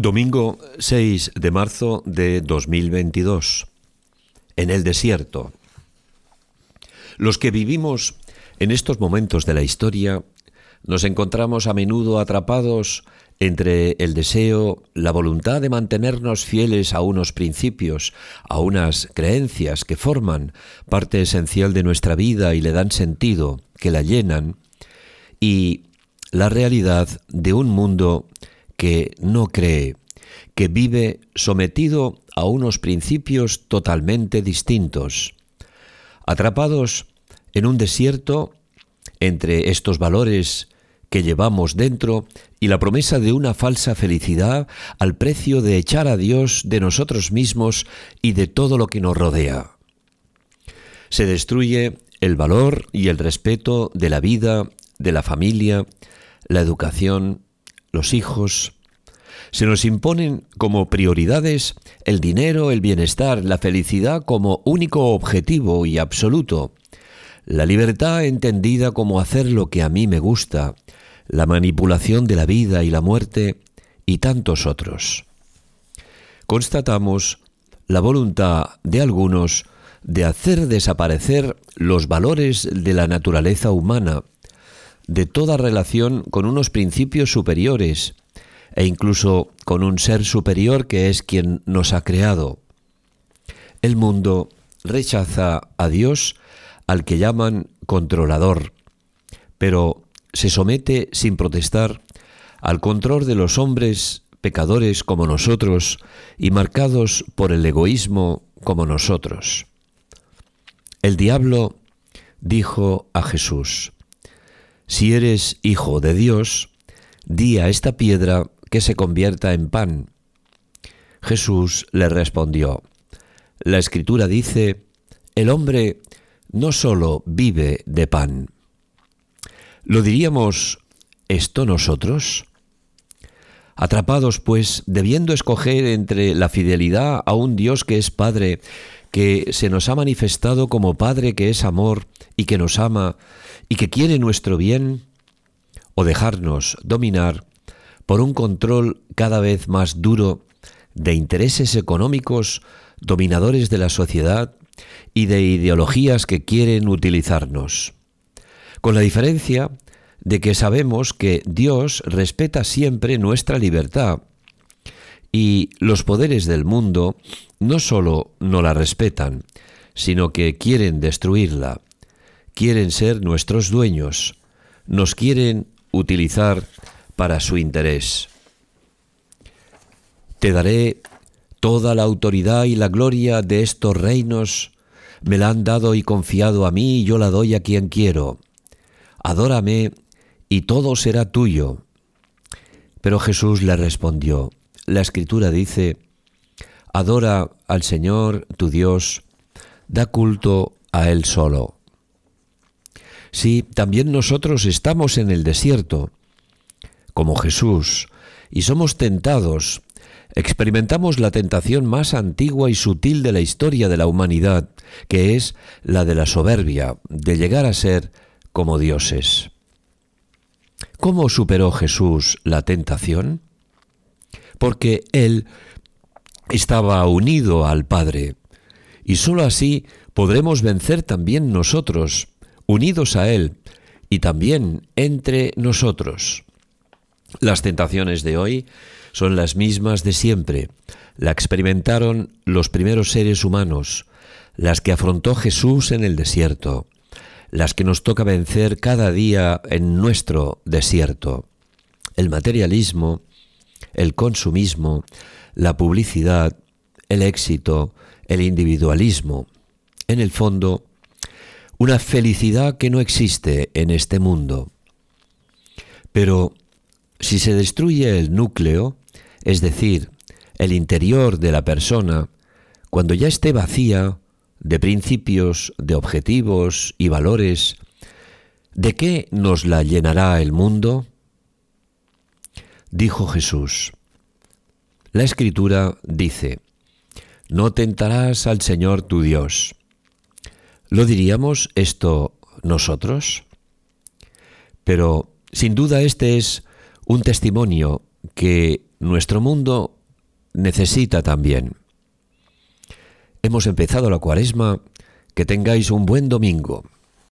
Domingo 6 de marzo de 2022. En el desierto. Los que vivimos en estos momentos de la historia nos encontramos a menudo atrapados entre el deseo, la voluntad de mantenernos fieles a unos principios, a unas creencias que forman parte esencial de nuestra vida y le dan sentido, que la llenan, y la realidad de un mundo que no cree, que vive sometido a unos principios totalmente distintos, atrapados en un desierto entre estos valores que llevamos dentro y la promesa de una falsa felicidad al precio de echar a Dios de nosotros mismos y de todo lo que nos rodea. Se destruye el valor y el respeto de la vida, de la familia, la educación, los hijos. Se nos imponen como prioridades el dinero, el bienestar, la felicidad como único objetivo y absoluto, la libertad entendida como hacer lo que a mí me gusta, la manipulación de la vida y la muerte y tantos otros. Constatamos la voluntad de algunos de hacer desaparecer los valores de la naturaleza humana, de toda relación con unos principios superiores e incluso con un ser superior que es quien nos ha creado. El mundo rechaza a Dios, al que llaman controlador, pero se somete sin protestar al control de los hombres pecadores como nosotros y marcados por el egoísmo como nosotros. El diablo dijo a Jesús: «Si eres hijo de Dios, di a esta piedra que se convierta en pan». Jesús le respondió: «La Escritura dice, el hombre no solo vive de pan». ¿Lo diríamos esto nosotros? Atrapados, pues, debiendo escoger entre la fidelidad a un Dios que es Padre, que se nos ha manifestado como Padre que es amor y que nos ama y que quiere nuestro bien, o dejarnos dominar por un control cada vez más duro de intereses económicos dominadores de la sociedad y de ideologías que quieren utilizarnos. Con la diferencia de que sabemos que Dios respeta siempre nuestra libertad y los poderes del mundo no solo no la respetan, sino que quieren destruirla, quieren ser nuestros dueños, nos quieren utilizar para su interés. Te daré toda la autoridad y la gloria de estos reinos, me la han dado y confiado a mí y yo la doy a quien quiero. Adórame y todo será tuyo». Pero Jesús le respondió: «La Escritura dice, adora al Señor tu Dios, da culto a Él solo». Sí, también nosotros estamos en el desierto, como Jesús, y somos tentados. Experimentamos la tentación más antigua y sutil de la historia de la humanidad, que es la de la soberbia, de llegar a ser como dioses. ¿Cómo superó Jesús la tentación? Porque Él estaba unido al Padre, y sólo así podremos vencer también nosotros, unidos a Él, y también entre nosotros. Las tentaciones de hoy son las mismas de siempre. La experimentaron los primeros seres humanos, las que afrontó Jesús en el desierto, las que nos toca vencer cada día en nuestro desierto. El materialismo, el consumismo, la publicidad, el éxito, el individualismo. En el fondo, una felicidad que no existe en este mundo. Pero si se destruye el núcleo, es decir, el interior de la persona, cuando ya esté vacía de principios, de objetivos y valores, ¿de qué nos la llenará el mundo? Dijo Jesús: la Escritura dice, no tentarás al Señor tu Dios. ¿Lo diríamos esto nosotros? Pero sin duda este es un testimonio que nuestro mundo necesita también. Hemos empezado la Cuaresma. Que tengáis un buen domingo.